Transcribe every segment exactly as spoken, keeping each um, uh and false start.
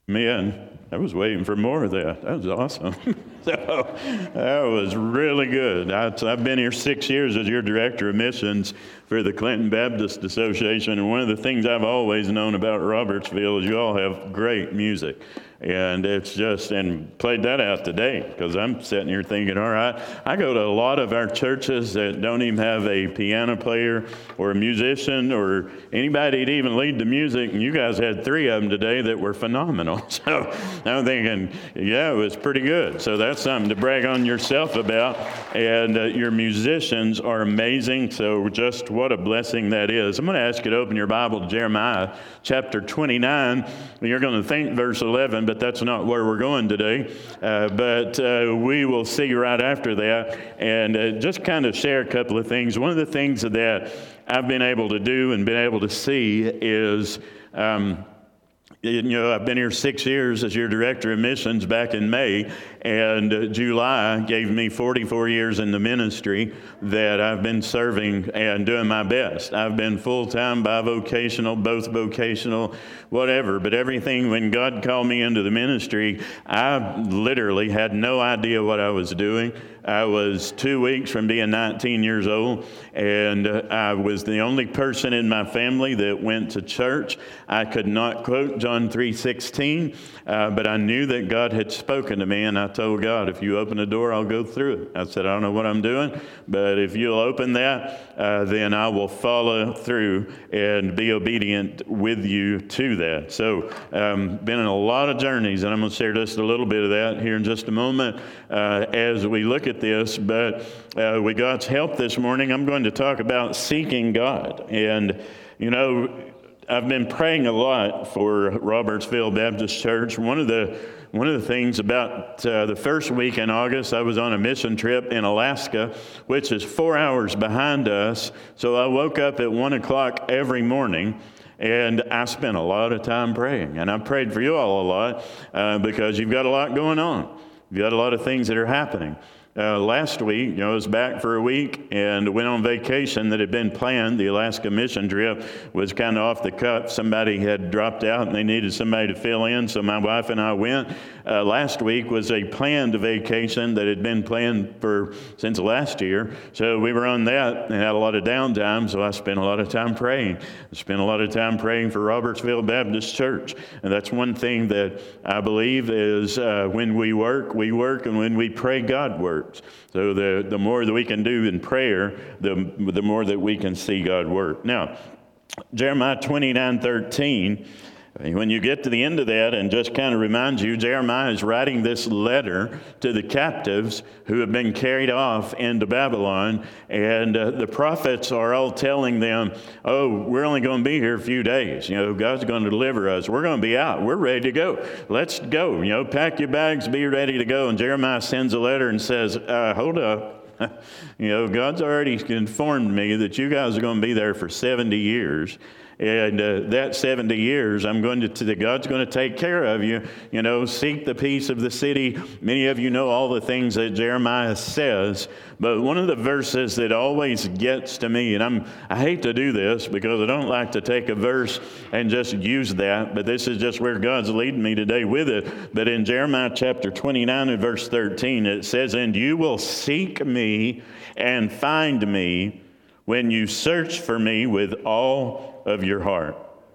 Man, I was waiting for more of that. That was awesome. So that was really good. I, I've been here six years as your director of missions for the Clinton Baptist Association, and one of the things I've always known about Robertsville is you all have great music. And it's just, and played that out today, because I'm sitting here thinking, all right, I go to a lot of our churches that don't even have a piano player or a musician or anybody to even lead the music, and you guys had three of them today that were phenomenal. So I'm thinking, yeah, it was pretty good. So that's something to brag on yourself about. And uh, your musicians are amazing, so just what a blessing that is. I'm going to ask you to open your Bible to Jeremiah chapter twenty-nine. You're going to think verse eleven, but that's not where we're going today. Uh, but uh, we will see right after that, and uh, just kind of share a couple of things. One of the things that I've been able to do and been able to see is, um, you know, I've been here six years as your director of missions back in May, and uh, July gave me forty-four years in the ministry that I've been serving and doing my best. I've been full-time, bivocational, both vocational, whatever, but everything, when God called me into the ministry, I literally had no idea what I was doing. I was two weeks from being nineteen years old, and uh, I was the only person in my family that went to church. I could not quote John three sixteen, uh, but I knew that God had spoken to me, and I told God, if you open the door, I'll go through it. I said, I don't know what I'm doing, but if you'll open that, uh, then I will follow through and be obedient with you to that. So, um, been in a lot of journeys, and I'm going to share just a little bit of that here in just a moment uh, as we look at this. But uh, with God's help this morning, I'm going to talk about seeking God. And, you know, I've been praying a lot for Robertsville Baptist Church. One of the One of the things about uh, the first week in August, I was on a mission trip in Alaska, which is four hours behind us. So I woke up at one o'clock every morning, and I spent a lot of time praying. And I prayed for you all a lot uh, because you've got a lot going on. You've got a lot of things that are happening. Uh, last week, you know, I was back for a week and went on vacation that had been planned. The Alaska mission trip was kind of off the cuff. Somebody had dropped out and they needed somebody to fill in, so my wife and I went. Uh, last week was a planned vacation that had been planned for since last year. So we were on that and had a lot of downtime, so I spent a lot of time praying. I spent a lot of time praying for Robertsville Baptist Church. And that's one thing that I believe is uh, when we work, we work, and when we pray, God works. So the, the more that we can do in prayer, the, the more that we can see God work. Now, Jeremiah twenty-nine thirteen, when you get to the end of that, and just kind of remind you, Jeremiah is writing this letter to the captives who have been carried off into Babylon, and uh, the prophets are all telling them, oh, we're only going to be here a few days. You know, God's going to deliver us. We're going to be out. We're ready to go. Let's go. You know, pack your bags, be ready to go. And Jeremiah sends a letter and says, uh, hold up. You know, God's already informed me that you guys are going to be there for seventy years. And uh, that seventy years, I'm going to, to, God's going to take care of you. You know, seek the peace of the city. Many of you know all the things that Jeremiah says. But one of the verses that always gets to me, and I'm, I hate to do this because I don't like to take a verse and just use that, but this is just where God's leading me today with it. But in Jeremiah chapter twenty-nine and verse thirteen, it says, and you will seek me and find me when you search for me with all of your heart.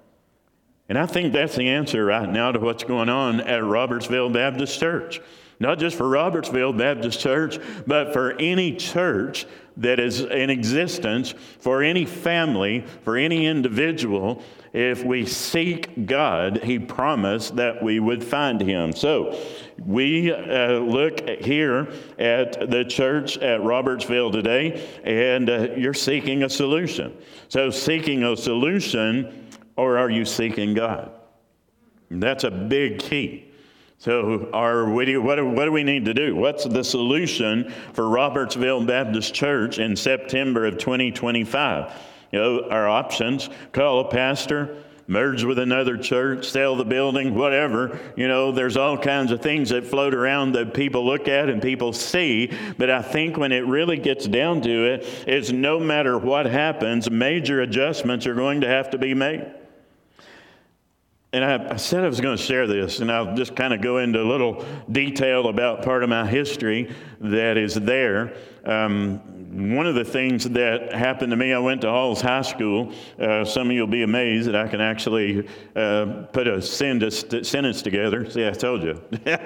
And I think that's the answer right now to what's going on at Robertsville Baptist Church. Not just for Robertsville Baptist Church, but for any church that is in existence, for any family, for any individual. If we seek God, He promised that we would find Him. So we uh, look here at the church at Robertsville today, and uh, you're seeking a solution. So seeking a solution, or are you seeking God? That's a big key. So are we, what, do, what do we need to do? What's the solution for Robertsville Baptist Church in September of twenty twenty-five? You know, our options: call a pastor, merge with another church, sell the building, whatever. You know, there's all kinds of things that float around that people look at and people see. But I think when it really gets down to it, is no matter what happens, major adjustments are going to have to be made. And I, I said I was going to share this, and I'll just kind of go into a little detail about part of my history that is there. Um, one of the things that happened to me, I went to Halls High School. Uh, some of you will be amazed that I can actually uh, put a sentence together. See, I told you.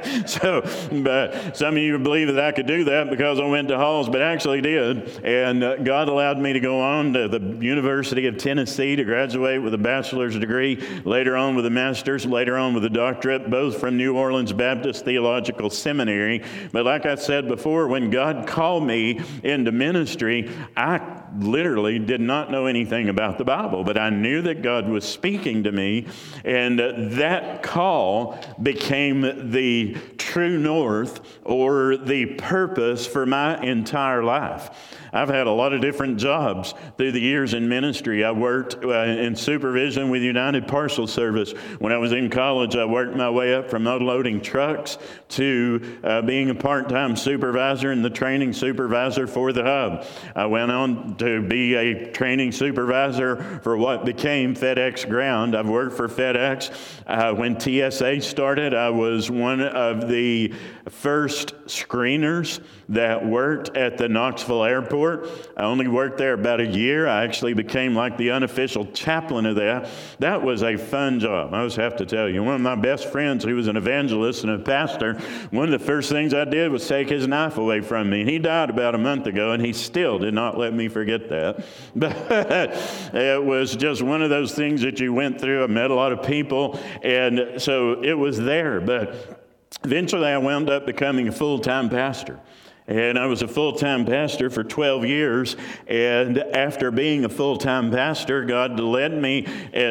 So, but some of you believe that I could do that because I went to Halls, but I actually did. And uh, God allowed me to go on to the University of Tennessee to graduate with a bachelor's degree, later on with a master's, later on with a doctorate, both from New Orleans Baptist Theological Seminary. But like I said before, when God called me into ministry, I literally did not know anything about the Bible, but I knew that God was speaking to me, and uh, that call became the true north or the purpose for my entire life. I've had a lot of different jobs through the years in ministry. I worked uh, in supervision with United Parcel Service. When I was in college, I worked my way up from unloading trucks to uh, being a part-time supervisor and the training supervisor for the hub. I went on to be a training supervisor for what became FedEx Ground. I've worked for FedEx. Uh, when T S A started, I was one of the first screeners that worked at the Knoxville Airport. I only worked there about a year. I actually became like the unofficial chaplain of that. That was a fun job, I just have to tell you. One of my best friends, who was an evangelist and a pastor, one of the first things I did was take his knife away from me. He died about a month ago, and he still did not let me forget that. But it was just one of those things that you went through. I met a lot of people, and so it was there. But eventually I wound up becoming a full-time pastor. And I was a full-time pastor for twelve years, and after being a full-time pastor, God led me,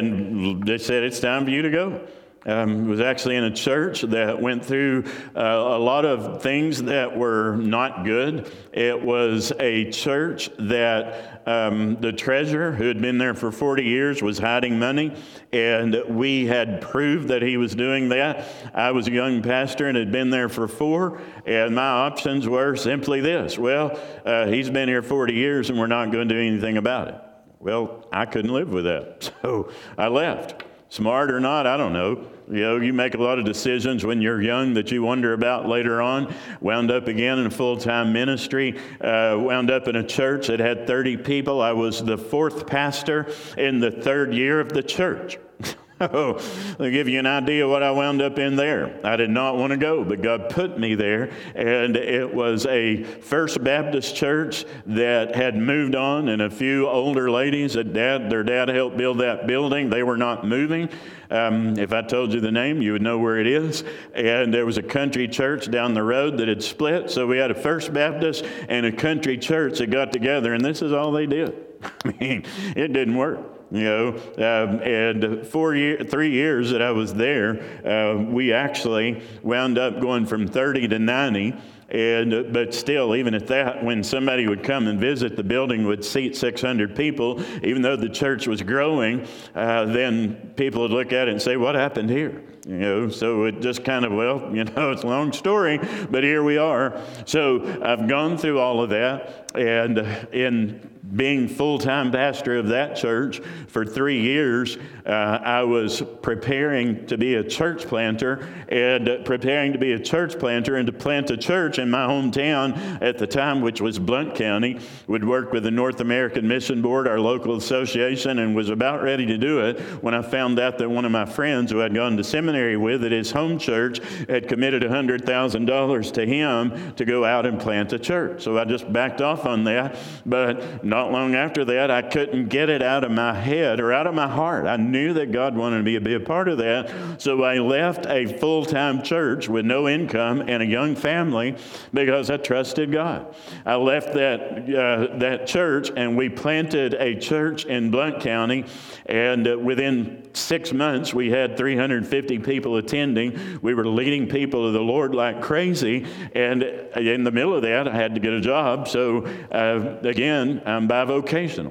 and they said, it's time for you to go. Um, was actually in a church that went through uh, a lot of things that were not good. It was a church that um, the treasurer, who had been there for forty years, was hiding money, and we had proved that he was doing that. I was a young pastor and had been there for four, and my options were simply this. Well, uh, he's been here forty years, and we're not going to do anything about it. Well, I couldn't live with that, so I left. Smart or not, I don't know. You know, you make a lot of decisions when you're young that you wonder about later on. Wound up again in a full-time ministry. Uh, wound up in a church that had thirty people. I was the fourth pastor in the third year of the church. Oh, I'll give you an idea of what I wound up in there. I did not want to go, but God put me there, and it was a First Baptist church that had moved on, and a few older ladies that dad, their dad helped build that building. They were not moving. Um, if I told you the name, you would know where it is. And there was a country church down the road that had split, so we had a First Baptist and a country church that got together, and this is all they did. I mean, it didn't work. You know, um, and four year, three years that I was there, uh, we actually wound up going from thirty to ninety. And but still, even at that, when somebody would come and visit, the building would seat six hundred people. Even though the church was growing, uh, then people would look at it and say, "What happened here?" You know, so it just kind of, well, you know, it's a long story, but here we are. So I've gone through all of that, and in being full-time pastor of that church for three years, uh, I was preparing to be a church planter, and uh, preparing to be a church planter and to plant a church in my hometown at the time, which was Blount County. Would work with the North American Mission Board, our local association, and was about ready to do it when I found out that one of my friends who I'd gone to seminary with at his home church had committed one hundred thousand dollars to him to go out and plant a church. So I just backed off on that, but not long after that, I couldn't get it out of my head or out of my heart. I knew that God wanted me to be a part of that, so I left a full-time church with no income and a young family because I trusted God. I left that uh, that church, and we planted a church in Blount County, and uh, within six months, we had three hundred fifty people attending. We were leading people to the Lord like crazy, and in the middle of that, I had to get a job. So uh, again, I'm bivocational.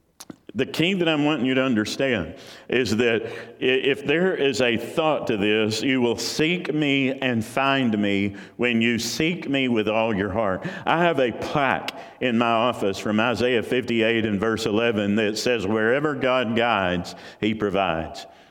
The key that I'm wanting you to understand is that if there is a thought to this, you will seek me and find me when you seek me with all your heart. I have a plaque in my office from Isaiah fifty-eight and verse eleven that says, wherever God guides, he provides.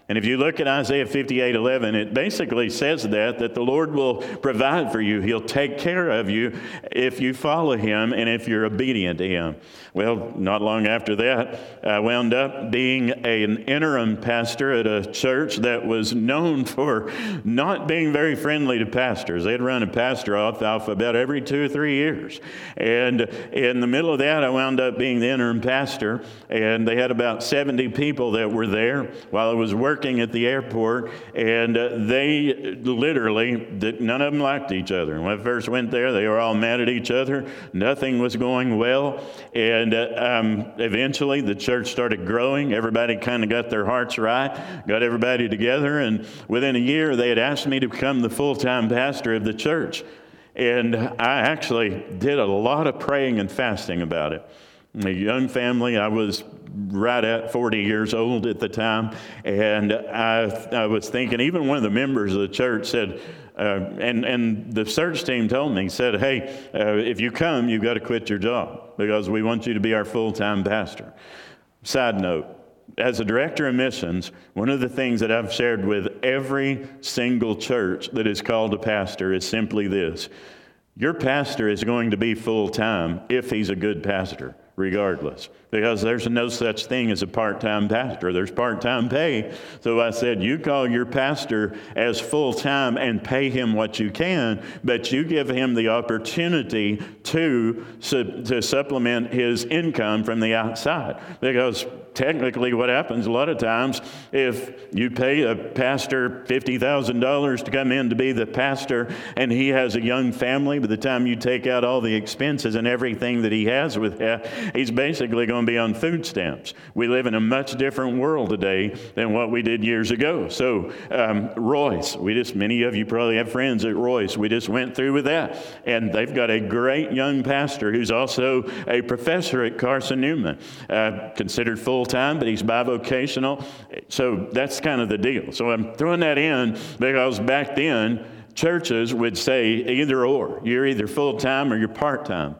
And if you look at Isaiah fifty-eight eleven, it basically says that, that the Lord will provide for you. He'll take care of you if you follow him and if you're obedient to him. Well, not long after that, I wound up being an interim pastor at a church that was known for not being very friendly to pastors. They'd run a pastor off about every two or three years. And in the middle of that, I wound up being the interim pastor, and they had about seventy people that were there while I was working at the airport, and uh, they literally, none of them liked each other. When I first went there, they were all mad at each other. Nothing was going well, and uh, um, eventually the church started growing. Everybody kind of got their hearts right, got everybody together, and within a year they had asked me to become the full-time pastor of the church. And I actually did a lot of praying and fasting about it. A young family, I was right at forty years old at the time, and I, I was thinking, even one of the members of the church said, uh, and, and the search team told me, said, hey, uh, if you come, you've got to quit your job because we want you to be our full-time pastor. Side note, as a director of missions, one of the things that I've shared with every single church that is called a pastor is simply this: your pastor is going to be full-time if he's a good pastor, regardless, because there's no such thing as a part-time pastor. There's part-time pay. So I said, you call your pastor as full-time and pay him what you can, but you give him the opportunity to, to supplement his income from the outside. Because technically what happens a lot of times, if you pay a pastor fifty thousand dollars to come in to be the pastor, and he has a young family, by the time you take out all the expenses and everything that he has with that, he's basically going to be on food stamps. We live in a much different world today than what we did years ago. So um, Royce, we just, many of you probably have friends at Royce. We just went through with that. And they've got a great young pastor who's also a professor at Carson Newman, uh, considered full-time, but he's bivocational. So that's kind of the deal. So I'm throwing that in because back then, churches would say either or. You're either full-time or you're part-time.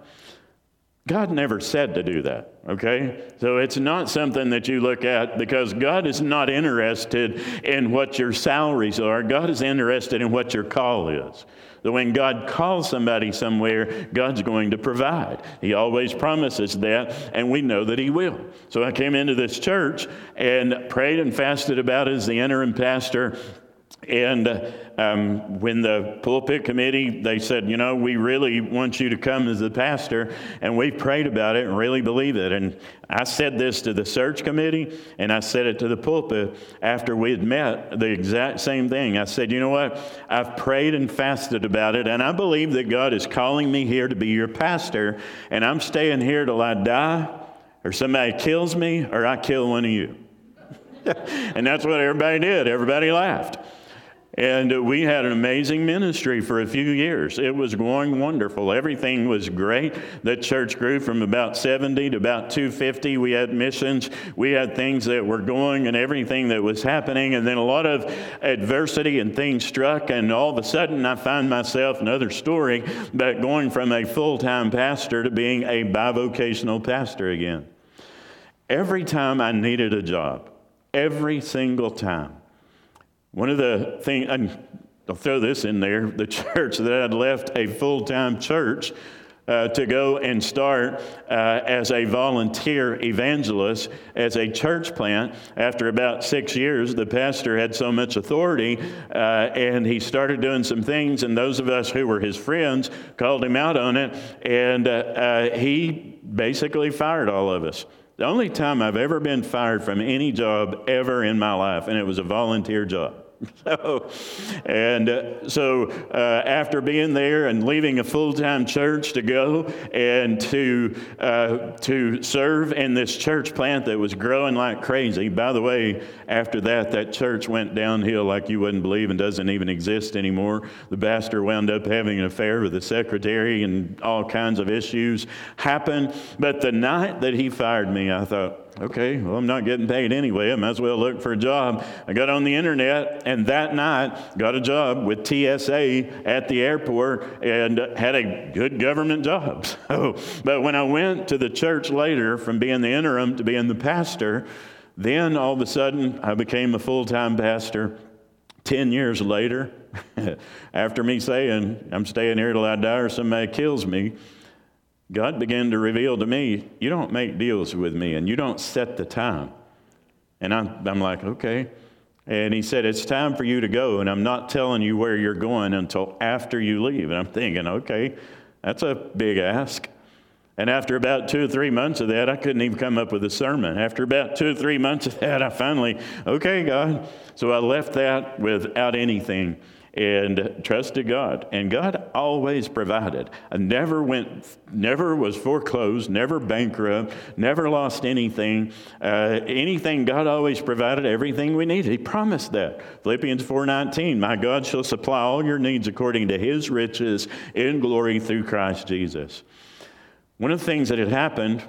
God never said to do that, okay? So it's not something that you look at, because God is not interested in what your salaries are. God is interested in what your call is. So when God calls somebody somewhere, God's going to provide. He always promises that, and we know that he will. So I came into this church and prayed and fasted about it as the interim pastor. And um, when the pulpit committee, they said, you know, we really want you to come as the pastor, and we prayed about it and really believe it. And I said this to the search committee, and I said it to the pulpit after we had met, the exact same thing. I said, you know what, I've prayed and fasted about it, and I believe that God is calling me here to be your pastor, and I'm staying here till I die, or somebody kills me, or I kill one of you. And that's what everybody did. Everybody laughed. And we had an amazing ministry for a few years. It was going wonderful. Everything was great. The church grew from about seventy to about two hundred fifty. We had missions. We had things that were going and everything that was happening. And then a lot of adversity and things struck. And all of a sudden, I find myself, another story, but going from a full-time pastor to being a bivocational pastor again. Every time I needed a job, every single time, one of the things, and I'll throw this in there, the church that I'd left a full-time church uh, to go and start uh, as a volunteer evangelist, as a church plant. After about six years, the pastor had so much authority, uh, and he started doing some things, and those of us who were his friends called him out on it, and uh, uh, he basically fired all of us. The only time I've ever been fired from any job ever in my life, and it was a volunteer job. So, and uh, so uh, after being there and leaving a full-time church to go and to uh, to serve in this church plant that was growing like crazy. By the way, after that, that church went downhill like you wouldn't believe and doesn't even exist anymore. The pastor wound up having an affair with the secretary, and all kinds of issues happened. But the night that he fired me, I thought, okay, well, I'm not getting paid anyway. I might as well look for a job. I got on the internet, and that night got a job with T S A at the airport and had a good government job. So, but when I went to the church later from being the interim to being the pastor, Then all of a sudden, I became a full-time pastor. Ten years later, after me saying, I'm staying here till I die or somebody kills me, God began to reveal to me, you don't make deals with me and you don't set the time. And I'm, I'm like, okay. And he said, it's time for you to go, and I'm not telling you where you're going until after you leave. And I'm thinking, okay, that's a big ask. And after about two or three months of that, I couldn't even come up with a sermon. After about two or three months of that, I finally, okay, God. So I left that without anything and trusted God. And God always provided. I never went, never was foreclosed, never bankrupt, never lost anything. Uh, anything, God always provided everything we needed. He promised that. Philippians four nineteen, my God shall supply all your needs according to his riches in glory through Christ Jesus. One of the things that had happened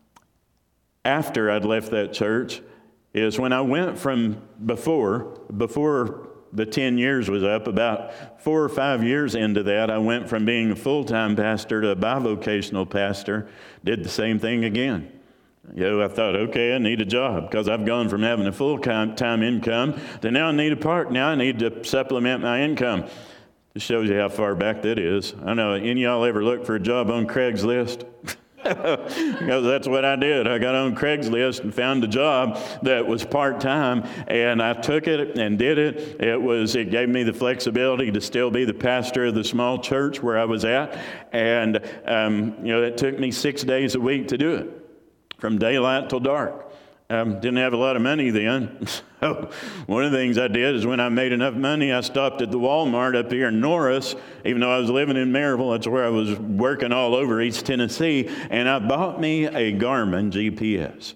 after I'd left that church is when I went from before, before the ten years was up, about four or five years into that, I went from being a full-time pastor to a bivocational pastor, did the same thing again. You know, I thought, okay, I need a job because I've gone from having a full-time income to now I need a part. Now I need to supplement my income. This shows you how far back that is. I know, any of y'all ever look for a job on Craigslist? Because that's what I did. I got on Craigslist and found a job that was part-time, and I took it and did it. It was, it gave me the flexibility to still be the pastor of the small church where I was at, and um, you know, it took me six days a week to do it, from daylight till dark. Um, didn't have a lot of money then. So one of the things I did is when I made enough money, I stopped at the Walmart up here in Norris, even though I was living in Maryville. That's where I was working all over East Tennessee. And I bought me a Garmin G P S.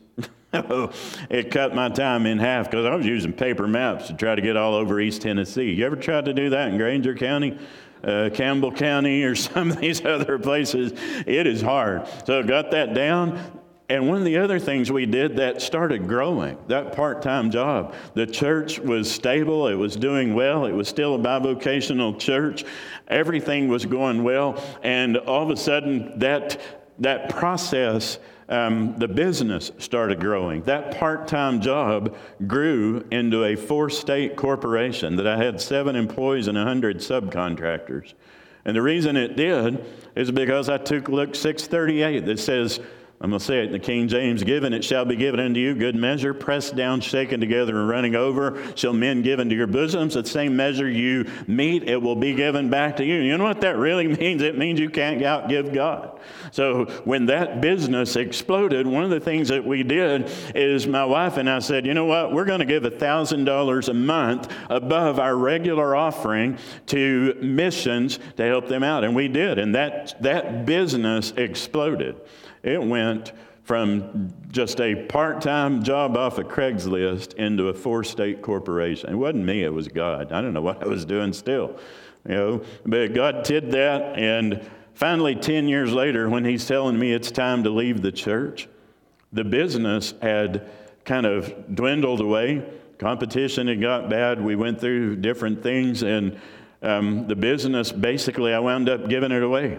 It cut my time in half because I was using paper maps to try to get all over East Tennessee. You ever tried to do that in Granger County? Uh, Campbell County or some of these other places? It is hard. So I got that down. And one of the other things we did that started growing, that part-time job, the church was stable, it was doing well, it was still a bivocational church, everything was going well, and all of a sudden that that process, um, the business started growing. That part-time job grew into a four-state corporation that I had seven employees and one hundred subcontractors. And the reason it did is because I took Luke six thirty-eight that says, I'm going to say it in the King James, given it shall be given unto you, good measure, pressed down, shaken together, and running over, shall men give into your bosoms. The same measure you meet, it will be given back to you. You know what that really means? It means you can't outgive God. So when that business exploded, one of the things that we did is my wife and I said, you know what, we're going to give one thousand dollars a month above our regular offering to missions to help them out. And we did. And that that business exploded. It went from just a part-time job off of Craigslist into a four-state corporation. It wasn't me, it was God. I don't know what I was doing still, you know. But God did that, and finally, ten years later, when he's telling me it's time to leave the church, the business had kind of dwindled away. Competition had got bad. We went through different things, and um, the business, basically, I wound up giving it away.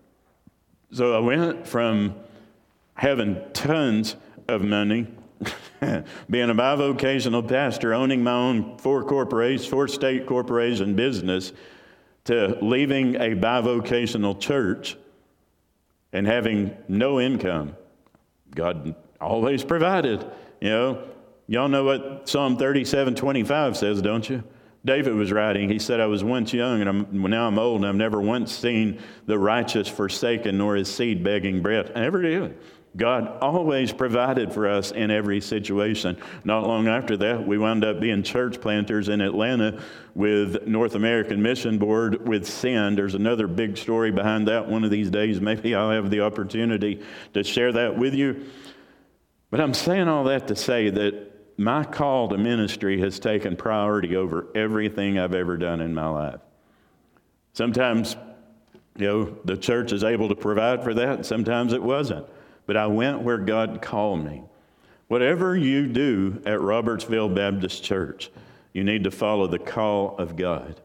So I went from having tons of money, being a bivocational pastor, owning my own four corporations, four state corporation business, to leaving a bivocational church and having no income. God always provided, you know. Y'all know what Psalm thirty-seven twenty-five says, don't you? David was writing, he said, I was once young, and I'm, now I'm old, and I've never once seen the righteous forsaken, nor his seed begging bread. I never did. God always provided for us in every situation. Not long after that, we wound up being church planters in Atlanta with North American Mission Board with Send. There's another big story behind that one of these days. Maybe I'll have the opportunity to share that with you. But I'm saying all that to say that my call to ministry has taken priority over everything I've ever done in my life. Sometimes, you know, the church is able to provide for that, and sometimes it wasn't. But I went where God called me. Whatever you do at Robertsville Baptist Church, you need to follow the call of God.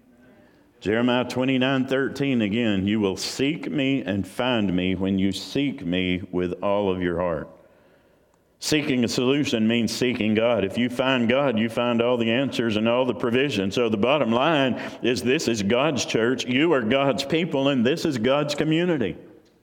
Jeremiah twenty-nine thirteen again, you will seek me and find me when you seek me with all of your heart. Seeking a solution means seeking God. If you find God, you find all the answers and all the provision. So the bottom line is this is God's church, you are God's people, and this is God's community.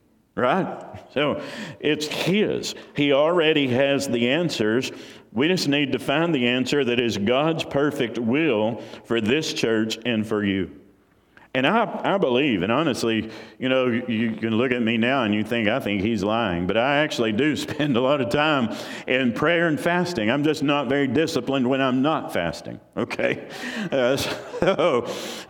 Right? So it's His. He already has the answers. We just need to find the answer that is God's perfect will for this church and for you. And I, I believe, and honestly, you know, you, you can look at me now and you think, I think he's lying. But I actually do spend a lot of time in prayer and fasting. I'm just not very disciplined when I'm not fasting, okay? Uh, so,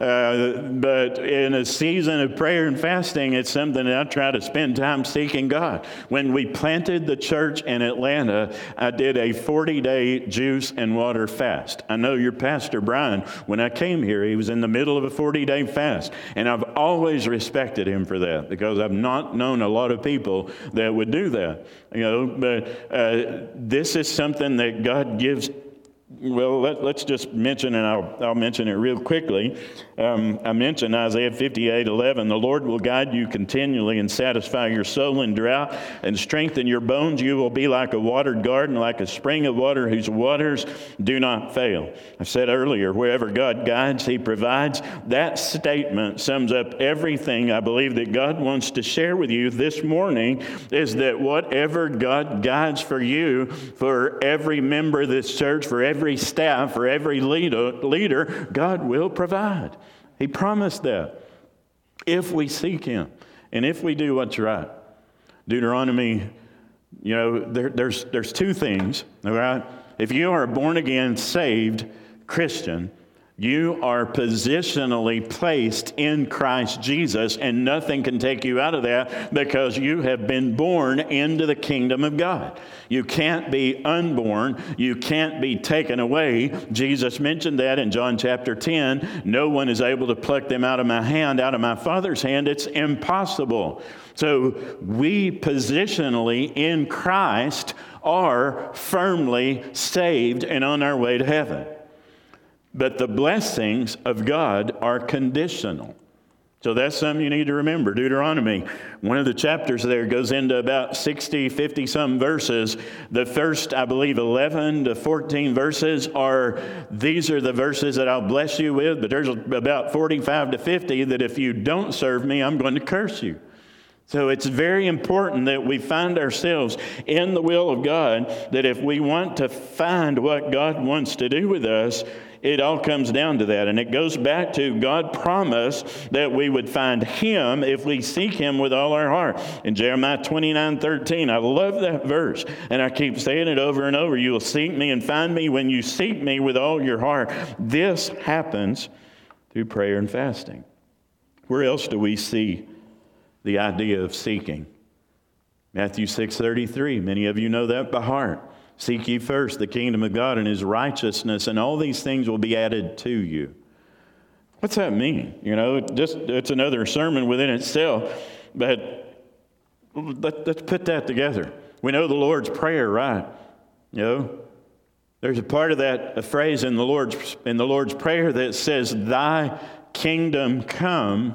uh, but in a season of prayer and fasting, it's something that I try to spend time seeking God. When we planted the church in Atlanta, I did a forty-day juice and water fast. I know your pastor, Brian, when I came here, he was in the middle of a forty-day fast. And I've always respected him for that because I've not known a lot of people that would do that. You know, but uh, this is something that God gives. Well, let, let's just mention, and I'll, I'll mention it real quickly. Um, I mentioned Isaiah fifty-eight eleven. The Lord will guide you continually and satisfy your soul in drought and strengthen your bones. You will be like a watered garden, like a spring of water whose waters do not fail. I said earlier, wherever God guides, He provides. That statement sums up everything I believe that God wants to share with you this morning, is that whatever God guides for you, for every member of this church, for every Every staff or every leader, leader, God will provide. He promised that if we seek Him and if we do what's right. Deuteronomy, you know, there, there's there's two things, all right? If you are a born-again, saved Christian, you are positionally placed in Christ Jesus, and nothing can take you out of that because you have been born into the kingdom of God. You can't be unborn. You can't be taken away. Jesus mentioned that in John chapter ten. No one is able to pluck them out of my hand, out of my Father's hand. It's impossible. So we positionally in Christ are firmly saved and on our way to heaven. But the blessings of God are conditional. So that's something you need to remember. Deuteronomy, one of the chapters there goes into about sixty, fifty some verses. The first, I believe, eleven to fourteen verses are, these are the verses that I'll bless you with. But there's about forty-five to fifty that if you don't serve me, I'm going to curse you. So it's very important that we find ourselves in the will of God, that if we want to find what God wants to do with us, it all comes down to that. And it goes back to God promised that we would find Him if we seek Him with all our heart. In Jeremiah twenty-nine thirteen, I love that verse. And I keep saying it over and over. You will seek me and find me when you seek me with all your heart. This happens through prayer and fasting. Where else do we see the idea of seeking? Matthew six thirty-three, many of you know that by heart. Seek ye first the kingdom of God and His righteousness, and all these things will be added to you. What's that mean? You know, it just it's another sermon within itself, but let, let's put that together. We know the Lord's Prayer, right? You know, there's a part of that, a phrase in the Lord's in the Lord's Prayer that says, "Thy kingdom come,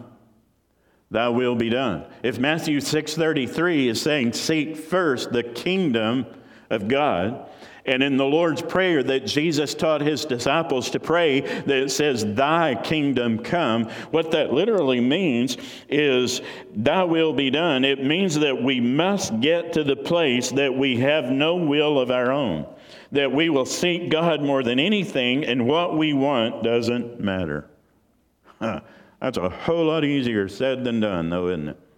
Thy will be done." If Matthew six thirty-three is saying, seek first the kingdom of God, and in the Lord's Prayer that Jesus taught His disciples to pray, that it says, Thy kingdom come, what that literally means is, Thy will be done. It means that we must get to the place that we have no will of our own, that we will seek God more than anything, and what we want doesn't matter. Huh. That's a whole lot easier said than done, though, isn't it?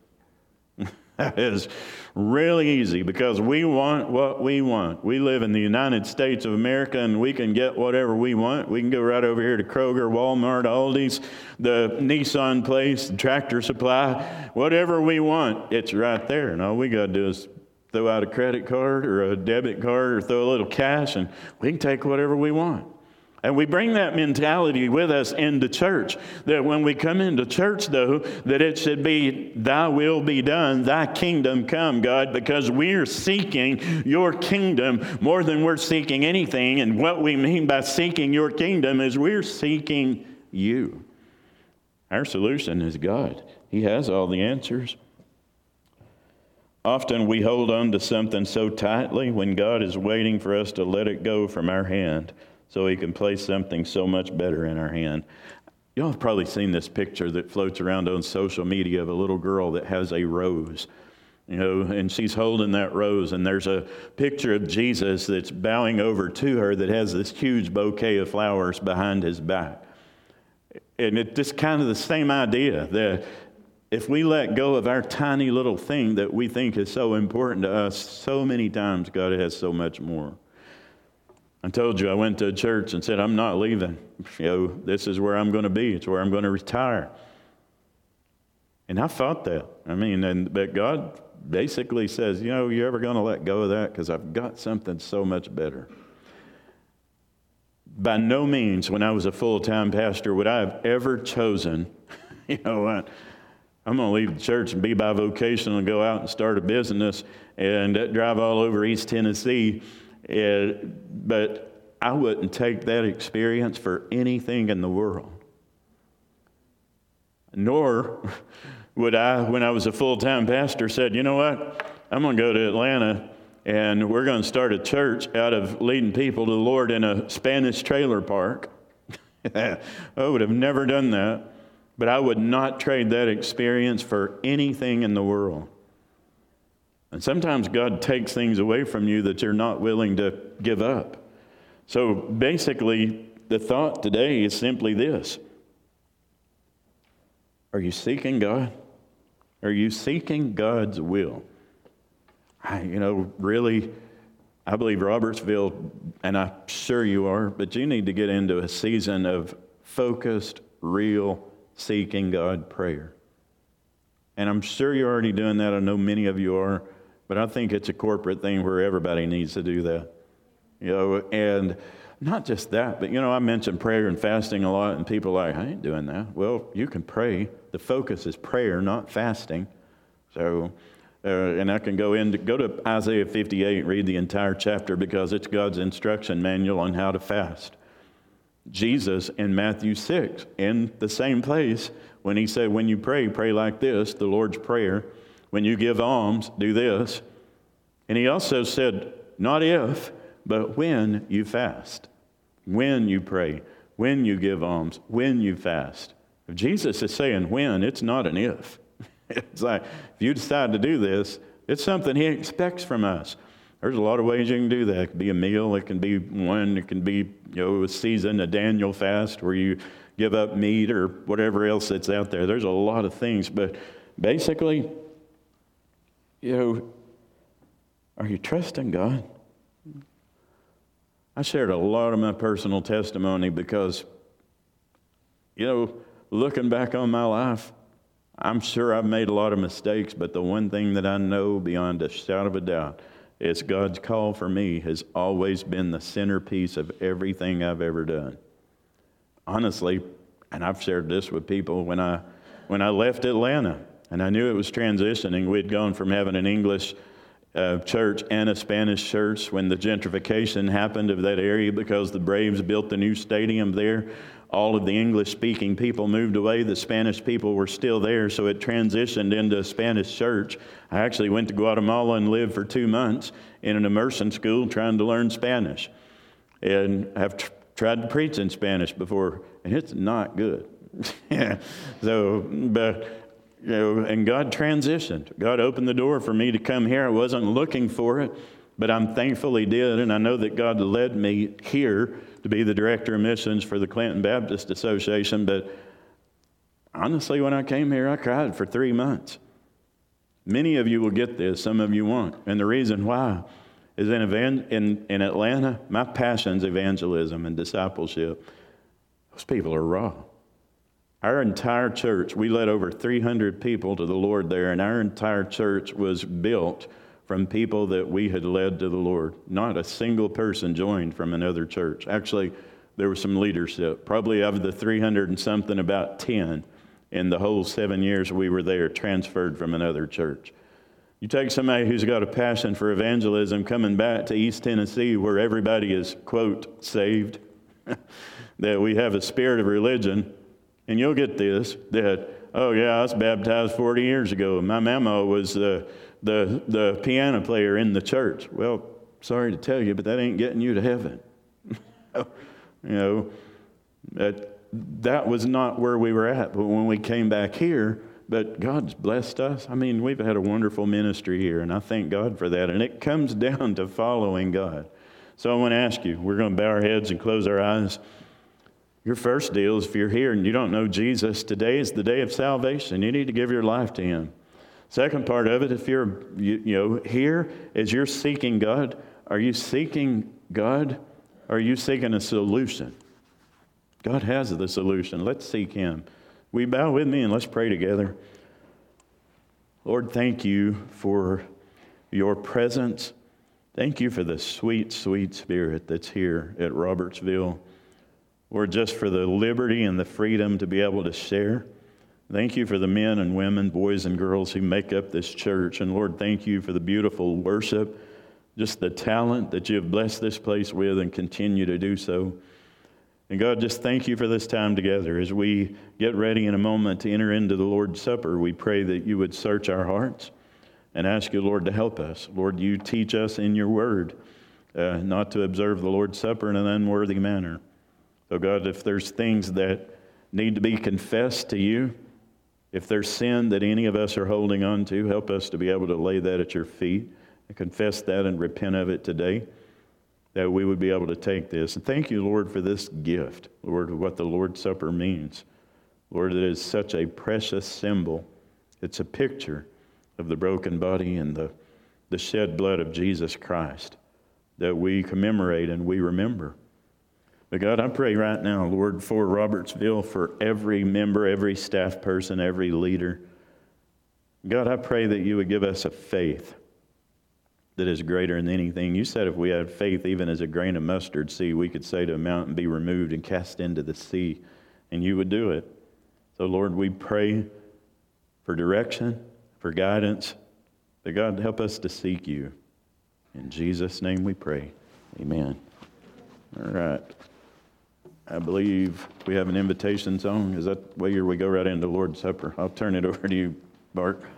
That is really easy because we want what we want. We live in the United States of America, and we can get whatever we want. We can go right over here to Kroger, Walmart, Aldi's, the Nissan place, the Tractor Supply, whatever we want, it's right there. And all we got to do is throw out a credit card or a debit card or throw a little cash, and we can take whatever we want. And we bring that mentality with us into church, that when we come into church, though, that it should be, Thy will be done, Thy kingdom come, God, because we're seeking Your kingdom more than we're seeking anything. And what we mean by seeking Your kingdom is we're seeking You. Our solution is God. He has all the answers. Often we hold on to something so tightly when God is waiting for us to let it go from our hand so he can place something so much better in our hand. Y'all have probably seen this picture that floats around on social media of a little girl that has a rose, you know, and she's holding that rose, and there's a picture of Jesus that's bowing over to her that has this huge bouquet of flowers behind his back. And it's just kind of the same idea that if we let go of our tiny little thing that we think is so important to us, so many times God has so much more. I told you I went to a church and said, I'm not leaving. You know, this is where I'm going to be. It's where I'm going to retire. And I fought that. I mean, and but God basically says, you know, you ever going to let go of that? Because I've got something so much better. By no means, when I was a full-time pastor, would I have ever chosen, you know what, I'm going to leave the church and be bivocational and go out and start a business and drive all over East Tennessee. Uh, but I wouldn't take that experience for anything in the world. Nor would I, when I was a full-time pastor, said, you know what, I'm going to go to Atlanta and we're going to start a church out of leading people to the Lord in a Spanish trailer park. I would have never done that. But I would not trade that experience for anything in the world. And sometimes God takes things away from you that you're not willing to give up. So basically, the thought today is simply this. Are you seeking God? Are you seeking God's will? I, you know, really, I believe Robertsville, and I'm sure you are, but you need to get into a season of focused, real, seeking God prayer. And I'm sure you're already doing that. I know many of you are, but I think it's a corporate thing where everybody needs to do that. You know, and not just that, but you know, I mentioned prayer and fasting a lot, and people are like, I ain't doing that. Well, you can pray. The focus is prayer, not fasting. So, uh, and I can go into go to Isaiah fifty-eight and read the entire chapter because it's God's instruction manual on how to fast. Jesus in Matthew six, in the same place, when he said, when you pray, pray like this, the Lord's Prayer. When you give alms, do this. And he also said, not if, but when you fast, when you pray, when you give alms, when you fast. If Jesus is saying when, it's not an if. It's like, if you decide to do this, it's something he expects from us. There's a lot of ways you can do that. It can be a meal. It can be one. It can be, you know, a season, a Daniel fast where you give up meat or whatever else that's out there. There's a lot of things. But basically, you know, are you trusting God? I shared a lot of my personal testimony because, you know, looking back on my life, I'm sure I've made a lot of mistakes, but the one thing that I know beyond a shadow of a doubt is God's call for me has always been the centerpiece of everything I've ever done. Honestly, and I've shared this with people, when I when I left Atlanta and I knew it was transitioning, we'd gone from having an English uh, church and a Spanish church when the gentrification happened of that area because the Braves built the new stadium there. All of the English-speaking people moved away. The Spanish people were still there, so it transitioned into a Spanish church. I actually went to Guatemala and lived for two months in an immersion school trying to learn Spanish. And I've tr- tried to preach in Spanish before, and it's not good. So, but, you know, and God transitioned. God opened the door for me to come here. I wasn't looking for it, but I'm thankful he did, and I know that God led me here to be the director of missions for the Clinton Baptist Association. But honestly, when I came here, I cried for three months. Many of you will get this, some of you won't. And the reason why is in, evan- in, in Atlanta, my passion's evangelism and discipleship. Those people are raw. Our entire church, we led over three hundred people to the Lord there, and our entire church was built from people that we had led to the Lord. Not a single person joined from another church. Actually, there was some leadership. Probably of the three hundred and something, about ten in the whole seven years we were there transferred from another church. You take somebody who's got a passion for evangelism coming back to East Tennessee where everybody is, quote, saved, that we have a spirit of religion, and you'll get this, that oh yeah, I was baptized forty years ago. My mama was the, the, the piano player in the church. Well, sorry to tell you, but that ain't getting you to heaven. You know, that, that was not where we were at. But when we came back here, but God's blessed us. I mean, we've had a wonderful ministry here, and I thank God for that. And it comes down to following God. So I want to ask you, we're going to bow our heads and close our eyes. Your first deal is if you're here and you don't know Jesus, today is the day of salvation. You need to give your life to Him. Second part of it, if you're you, you know here as you're seeking God, are you seeking God? Or are you seeking a solution? God has the solution. Let's seek Him. Will you bow with me and let's pray together? Lord, thank you for your presence. Thank you for the sweet, sweet Spirit that's here at Robertsville. Lord, just for the liberty and the freedom to be able to share. Thank you for the men and women, boys and girls who make up this church. And Lord, thank you for the beautiful worship, just the talent that you have blessed this place with and continue to do so. And God, just thank you for this time together. As we get ready in a moment to enter into the Lord's Supper, we pray that you would search our hearts and ask you, Lord, to help us. Lord, you teach us in your word uh, not to observe the Lord's Supper in an unworthy manner. So God, if there's things that need to be confessed to you, if there's sin that any of us are holding on to, help us to be able to lay that at your feet and confess that and repent of it today, that we would be able to take this. And thank you, Lord, for this gift, Lord, of what the Lord's Supper means. Lord, it is such a precious symbol. It's a picture of the broken body and the, the shed blood of Jesus Christ that we commemorate and we remember. But God, I pray right now, Lord, for Robertsville, for every member, every staff person, every leader. God, I pray that you would give us a faith that is greater than anything. You said if we had faith even as a grain of mustard seed, we could say to a mountain, be removed and cast into the sea, and you would do it. So, Lord, we pray for direction, for guidance, but God, help us to seek you. In Jesus' name we pray. Amen. All right. I believe we have an invitation song. Is that the way, or we go right into Lord's Supper? I'll turn it over to you, Bart.